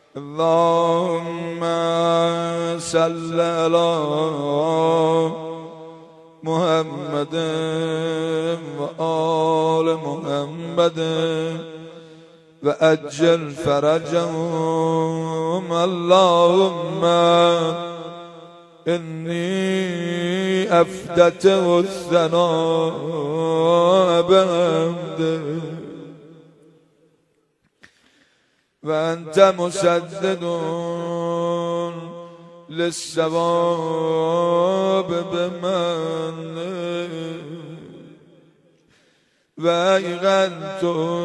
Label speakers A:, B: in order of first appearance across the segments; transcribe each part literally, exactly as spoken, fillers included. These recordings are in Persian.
A: اللهم صل على محمد وآل محمد وأجل فرجهم. اللهم إني أفدته الثناء بحمده وأنت مسدد للصواب بمنه وأيقنت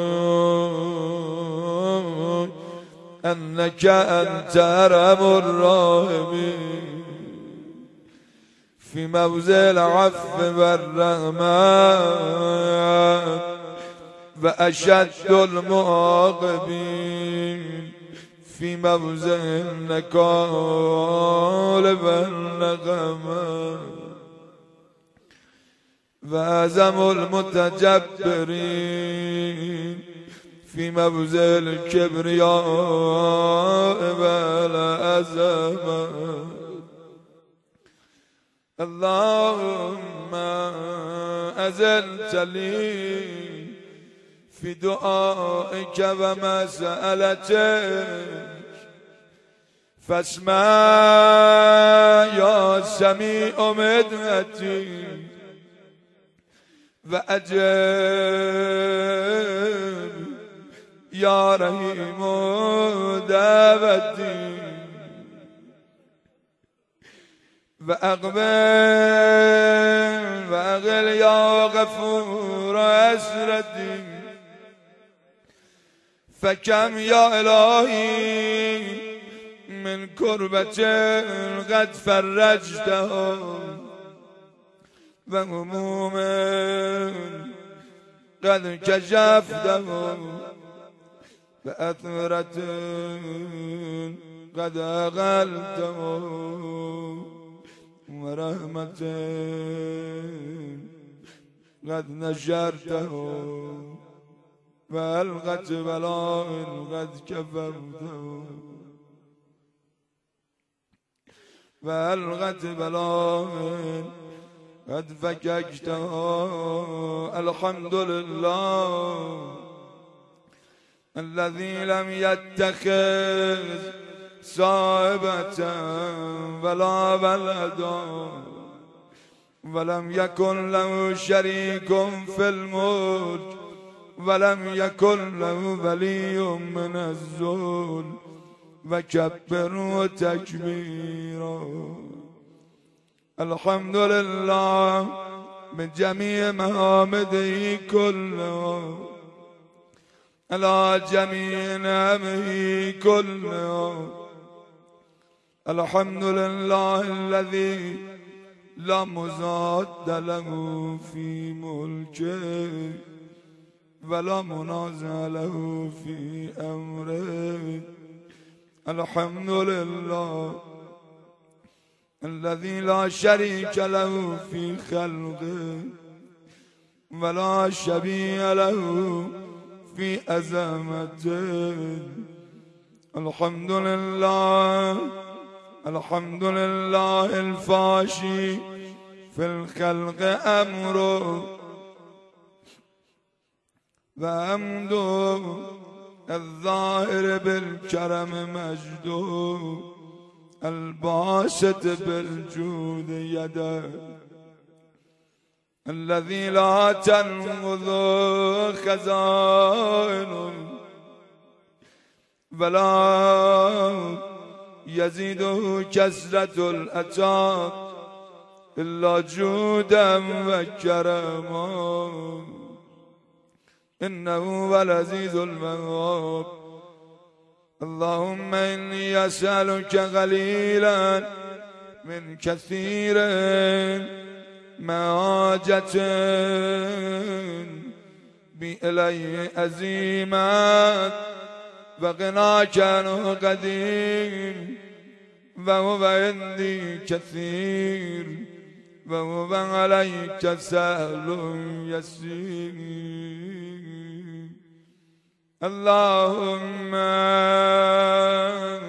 A: أنك أنت أرحم الراحمين في موضع العفو والرحمة وأشد المعاقبين في موضع النكال والنقمة وأعظم المتجبرين في موضع الكبرياء والعظمة. اللهم أزلت لي في دعائك ومسألتك فاسمع يا سميع مدعتي وأجب يا رحيم دعوتي وأقبل وأغل يا غفور أسرتي فكم يا إلهي من كربة قد فرجتها وهموم قد كشفته وأثرة قد أغلته ورحمة قد نشرته وألقت بلاء قد كفرته وألقت بلاء قد فككته. الحمد لله الذي لم يتخذ صاحبة ولا ولدا ولم يكن له شريك في الملك ولم يكن له ولي من الذل وكبره تكبيرا. الحمد لله من جميع محامده كلها على جميع نعمه كلها. الحمد لله الذي لا مضاد له في ملكه ولا منازع له في أمره. الحمد لله الذي لا شريك له في خلقه ولا شبيه له في عظمته. الحمد لله الحمد لله الفاشي في الخلق أمره وحمده الظاهر بالكرم مجده الباسط بالجود يده الذي لا تنفذ خزائنه ولا يزيده كثرة الأتاق إلا جودا وكرما. إنه هو العزيز الوهاب. اللهم إني أسألك قليلا من كثير معاجة بإليه أزيمات وغناك عنه قديم وهو عندي كثير وهو عليك سهل يسير. اللهم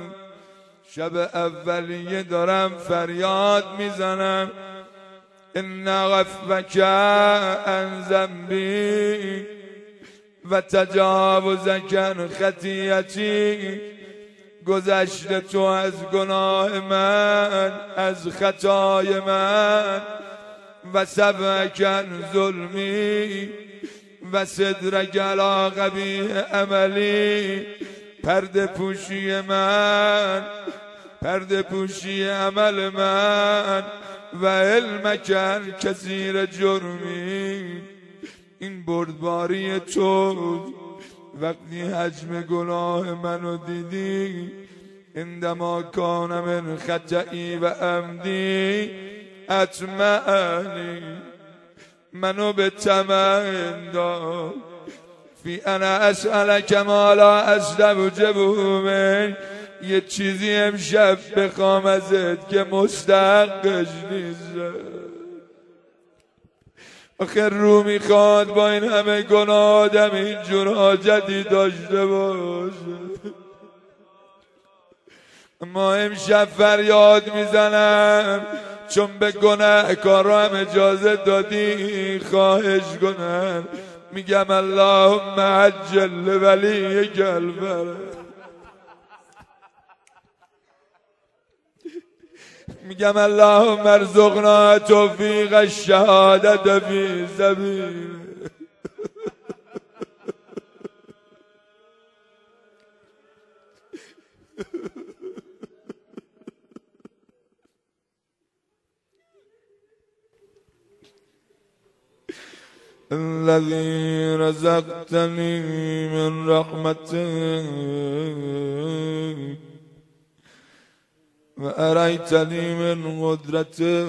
A: شب اولیه دارم فریاد میزنم ان عفوک عن ذنبی و تجاوزک عن خطیئتی، گذشت تو از گناه من، از خطای من، و سبک عن ظلمی و صدرک علی قبیح عملی، پرده پوشی من، پرده پوشی عمل من، و علمک عن کثیر جرمی. این بردباری تو وقتی حجم گناه منو دیدی، عندما کان من خطئی و عمدی اطمعنی، منو به طمع انداخت فی انا اسألک ما لا استوجبه منک، یه چیزی امشب بخوام ازت که مستحقش نیست. آخر رو میخواد با این همه گناه آدم اینجور حاجتی داشته باشه. اما امشب فریاد میزنم چون به گناه کارم اجازه دادی، خواهش کنم میگم اللهم عجل ولیک الفرج، میگم اللهم ارزقنا توفیق الشهادت فی سبیل. الذي رزقتني من رحمتك وأريتني من قدرتك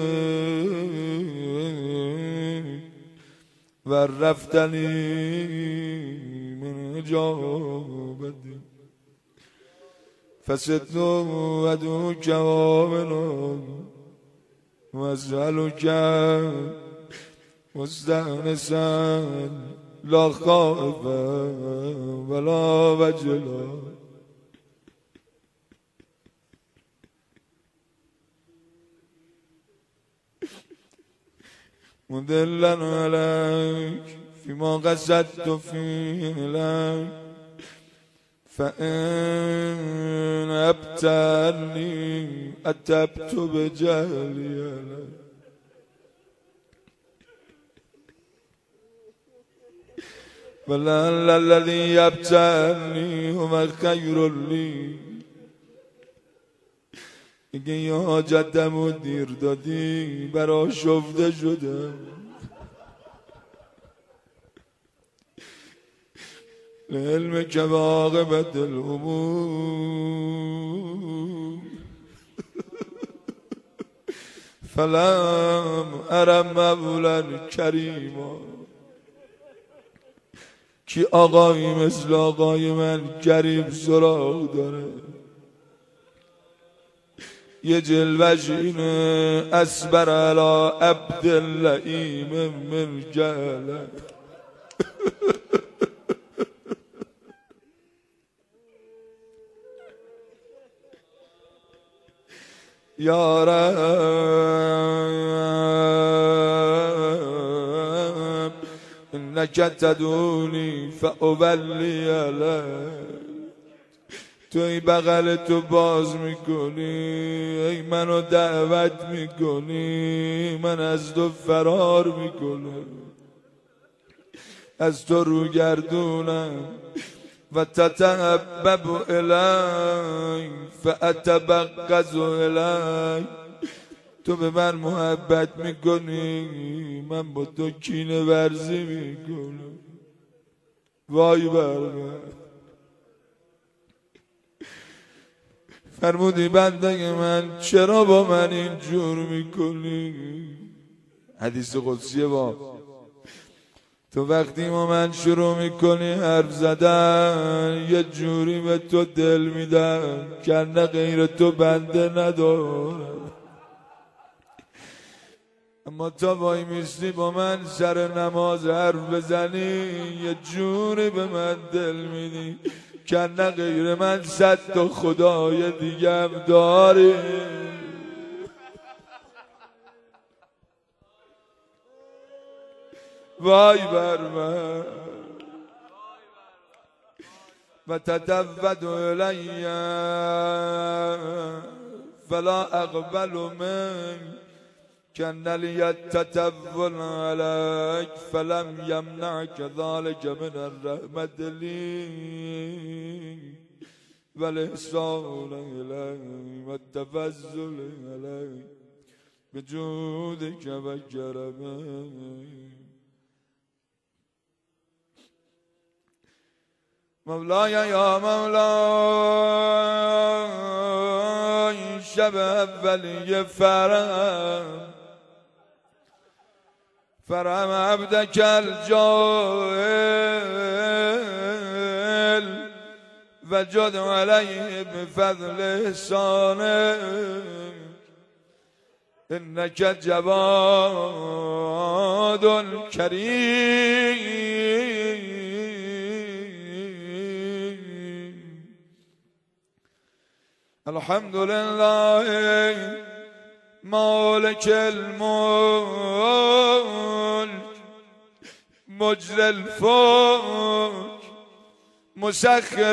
A: وعرفتني من إجابتك، فسدت وأدعوك وآمنك وأسألك مستأنسا لا خائفا ولا وجلا. مدلا عليك فيما قصدت فيه لك، فإن أبتلني أتبت بجهلي لك، ولعل الذي يبتلني هو خير لي. میگه یه حاجتم و دیر دادی، برا شفته شدم. لعلم که عاقبت الامور فلم ارم مولا کریما. کی آقایی مثل آقای من کریم سراغ داره؟ یه جلوش اینه اصبر علی عبد اللئیم من جهله. یا رب انک تدعونی فاولی علیک، توی بغل تو باز میکنی، ای منو دعوت میکنی، من از تو فرار میکنم، از تو رو گردونم. و تتحبب الی فاتبغض الی، تو به من محبت میکنی، من با تو کینه ورزی میکنم. وای بر من. فرمودی بنده من چرا با من اینجور میکنی؟ حدیث قدسیه با تو وقتی با من شروع میکنی حرف زدن، یه جوری به تو دل میدم که نه غیر تو بنده ندارم. اما تا وای میستی با من سر نماز حرف بزنی، یه جوری به من دل میدی وکنه غیر من صد تا خدای دیگه هم داری. وای بر من و تتود الی فلا اقبل من کن لی تتول علیک فلم یمنعک ذلک من الرحمت لی و الاحسان الی و التفضل الی بجودک و کرمک. مولاي يا مولاي شب اولی فرم فرم عبدك الجاهل وجد عليه بفضل احسانك انك جواد كريم. الحمد لله مالك الملك مجري الفلك مسخر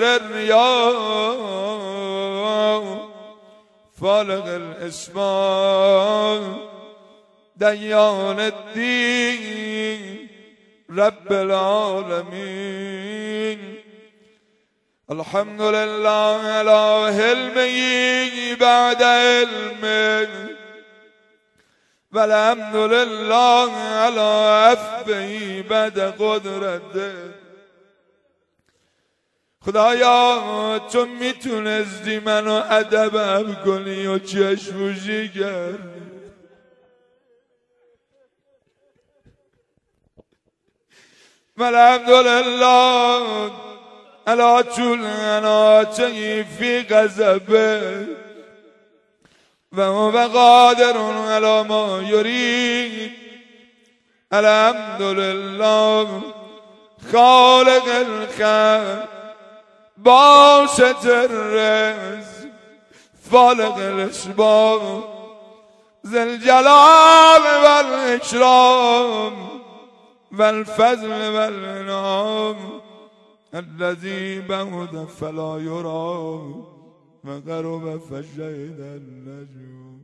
A: الرياح فالق الاسماء ديان الدين رب العالمين. الحمد لله على حلمه بعد علمه والحمد لله على عفوه بعد قدرته. خدایا تو میتونستی منو ادبم کنی و چشموشی کردی. والحمد لله على طول عناته في غضبه وهو قادر على ما يريد. الحمد لله خالق الخلق باسط الرزق فالق الاسباب ذي الجلال والإكرام والفضل والإنعام الذي بعد فلا يرى وقرب فشهد النجوم.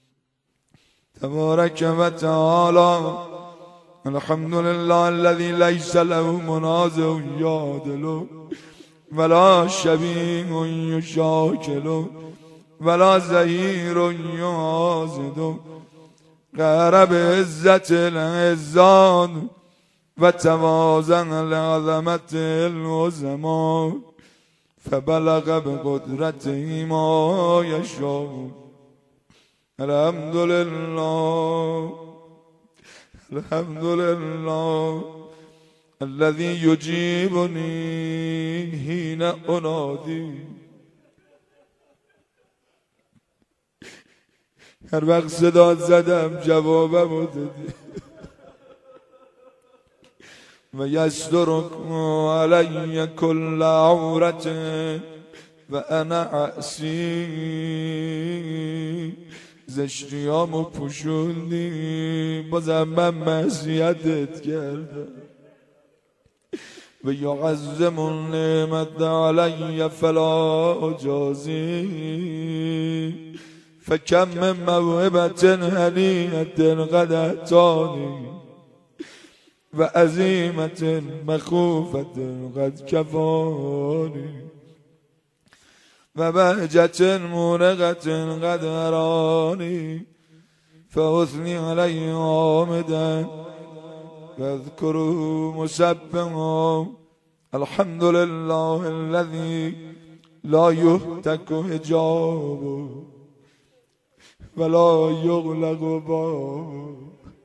A: تبارك وتعالى الحمد لله الذي ليس له منازع يعدله ولا شبيه يشاكله ولا زهير يعاضده. قهر بعزة العزان وتوازن لعظمة العظماء فبلغ بقدرته ما يشاء. الحمد لله الحمد لله الذي يجيبني حين أنادي. هر وقت صدا زدم جوابمو دادی. و یسترک علی کل عورت و انا عصی. زشتیامو پوشوندی بازم من معصیتت کردم. و یعظم النعمت علی فلا جازی. فکم من موهبت هنیئت قد اعطانی و عزیمت مخوفت قد کفانی و بهجت مورقت قد ارانی فاثنی علی حامدا واذکره مسبحا. الحمد لله الذي لا يهتك حجابه ولا يغلق بابه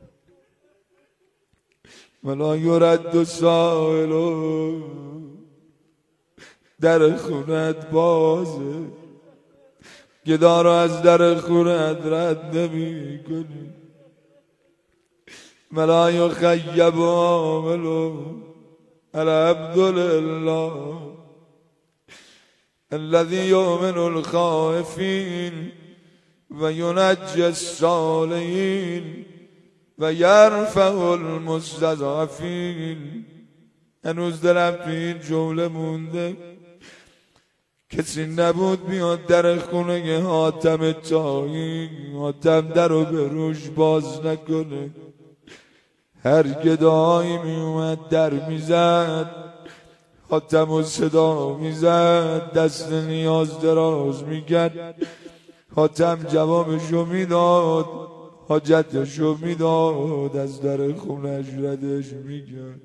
A: ولا يرد سائل. در خونت بازه گدا رو از در خونت رد نمی کنی. ولا يخيب عامله. الحمد لله الذي يؤمن الخائفين وينجي الصالحين ويرفع المستضعفين. هنوز دلم توی این جمله مونده. کسی نبود بیاد در خونه حاتم طایی، حاتم در رو به روش باز نکنه. هر گدایی می اومد در میزد، حاتم و صدا میزد، دست نیاز دراز میکرد، حاتم جوابشو میداد، حاجتشو میداد، از در خونش ردش میکرد.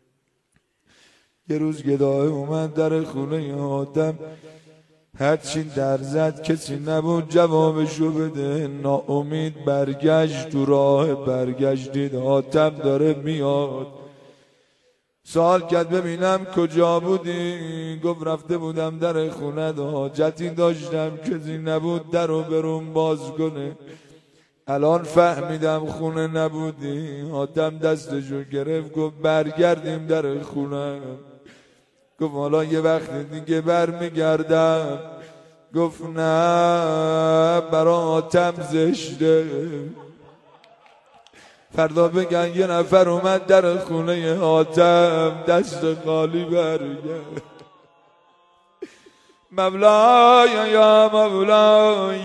A: یه روز گدای اومد در خونه حاتم، هرچی در زد کسی نبود جوابشو بده. ناامید برگشت، تو راه برگشت دید حاتم داره میاد. سوال کرد ببینم کجا بودی؟ گفت رفته بودم در خونه، حاجتی داشتم کسی نبود در رو برون باز کنه. الان فهمیدم خونه نبودی. حاتم دستشو گرفت گفت برگردیم در خونه. گفت حالا یه وقت دیگه برمیگردم. گفت نه، برا حاتم زشته، فردا بگن یه نفر اومد در خونه حاتم دست خالی برگرد. مولای یا مولای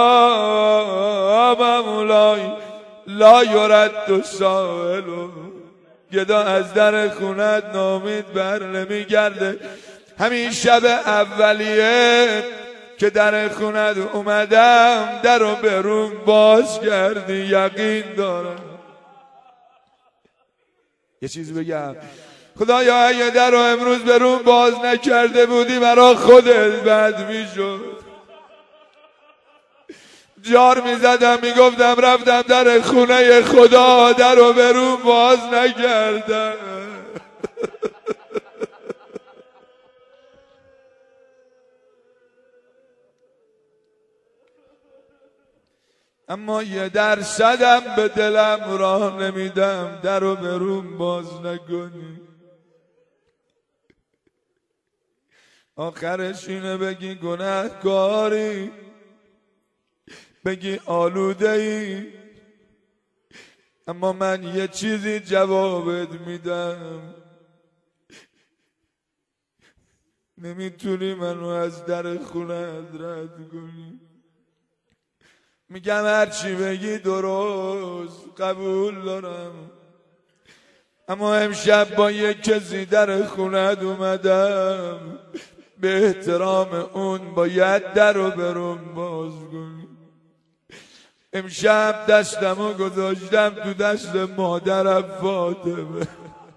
A: یا مولای لا یرد سائل. گدا از در خونت نامید بر نمیگرده. همین شب اولیه که در خونت اومدم در رو برون باز کردی، یقین دارم. یه چیزی بگم، خدایا اگه در رو امروز برون باز نکرده بودی برا خودت بد میشد. جار میزدم میگفتم رفتم در خونه خدا، در رو برون باز نکردم. اما یه درصدم به دلم راه نمیدم در رو برون باز نکنی. آخرش اینه بگی گناهکاری، بگی آلوده ای، اما من یه چیزی جوابت میدم، نمیتونی منو از در خونت رد کنی. میگم هرچی بگی درست، قبول دارم، اما امشب با یک کسی در خونت اومدم، به احترام اون باید در رو برون باز کنی. امشب دستمو گذاشتم تو دست مادرم فاطمه.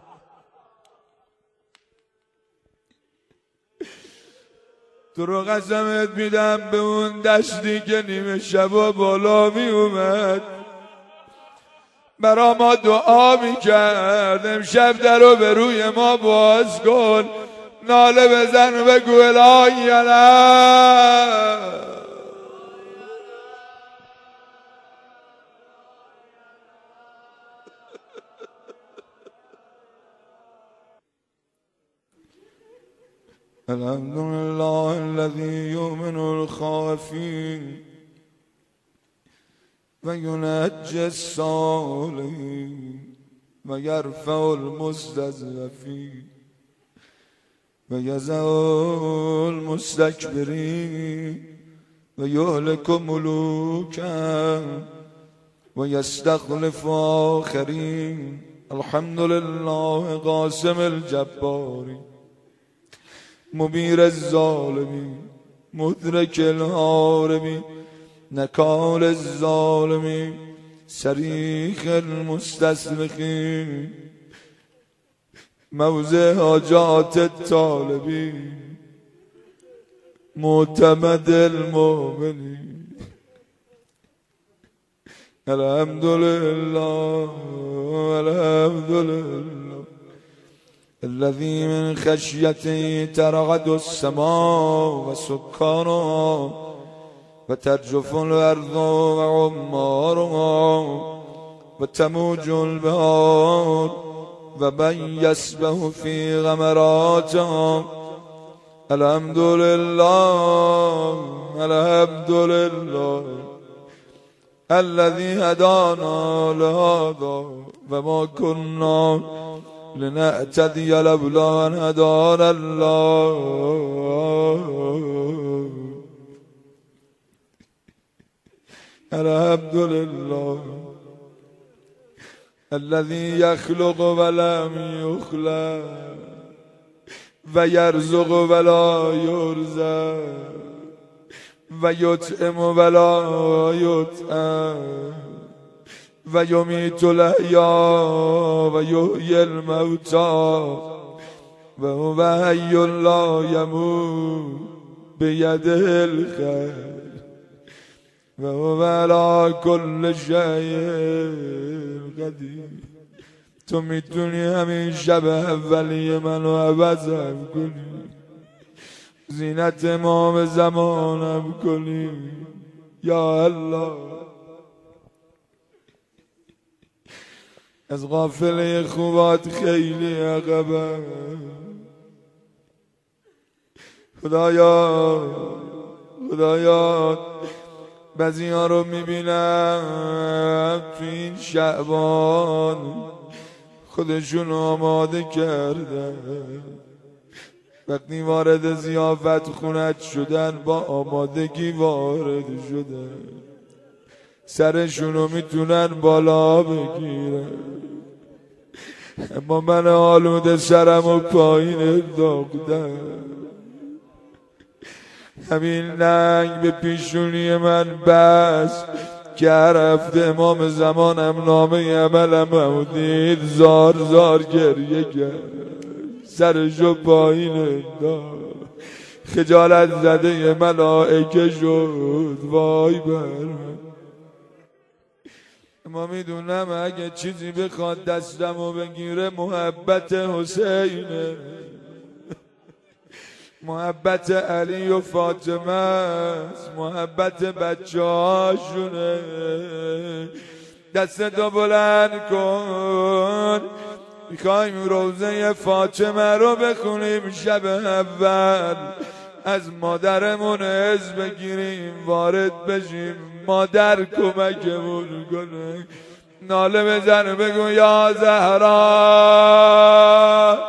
A: تو رو قسمت میدم به اون دستی که نیمه شبا بالا می اومد برا ما دعا میکرد، امشب در رو به روی ما باز کن، ناله بزن و بگو الهی الهی. الحمد لله الذي يؤمن الخائفين وينجي الصالحين ويرفع المستضعفين ويذل المستكبرين ويهلك ملوكا ويستخلف آخرين. الحمد لله قاسم الجبار مبیر الظالمین مدرک الحارمین نکال الظالمین صریخ المستصرخین موضع حاجات الطالبین معتمد المؤمنین. الحمد لله الحمد لله الذي من خشيته ترعد السماء وسكانها وترجف الأرض وعمارها وتموج البحار ومن يسبح في غمراتها الحمد لله الحمد لله الذي هدانا لهذا وما كنا لنهتدي لولا أن هدانا الله. الحمد لله الذي يخلق ولم يخلق ويرزق ولا يرزق ويطعم ولا يطعم ويميت الأحياء ويحيي الموتى وهو حي لا يموت بيده الخير وهو على كل شيء قدیر. تو میتونی همین شب اولی منو عوضم کنی، زینت امام زمانم کنی یا الله. از قافله خوبات خیلی عقبم خدایا، خدایا بعضی ها رو میبینم تو این شعبان خودشون آماده کردن، وقتی وارد ضیافت خونت شدن با آمادگی وارد شدن، سرشون رو میتونن بالا بگیرن، اما من آلوده سرم و پایین انداختم. همین ننگ به پیشونی من بس که هر هفته امام زمانم نامه عملم هم دید زار زار گریه کرد، سرشو پایین انداخت، خجالت زده ملائکه شد. وای بر من، اما میدونم اگه چیزی بخواد دستمو بگیره محبت حسینه، محبت علی و فاطمه است، محبت بچه هاشونه. دستتو بلند کن، میخوایم روزه فاطمه رو بخونیم شب اول، از مادرمون عز بگیریم وارد بشیم، مادر کمکمون کنه. ناله بزن بگو یا زهرا.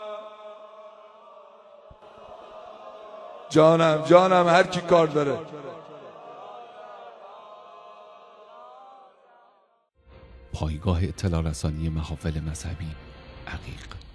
A: جانم جانم هر کی کار داره.
B: پایگاه اطلاع رسانی محافل مذهبی عقیق.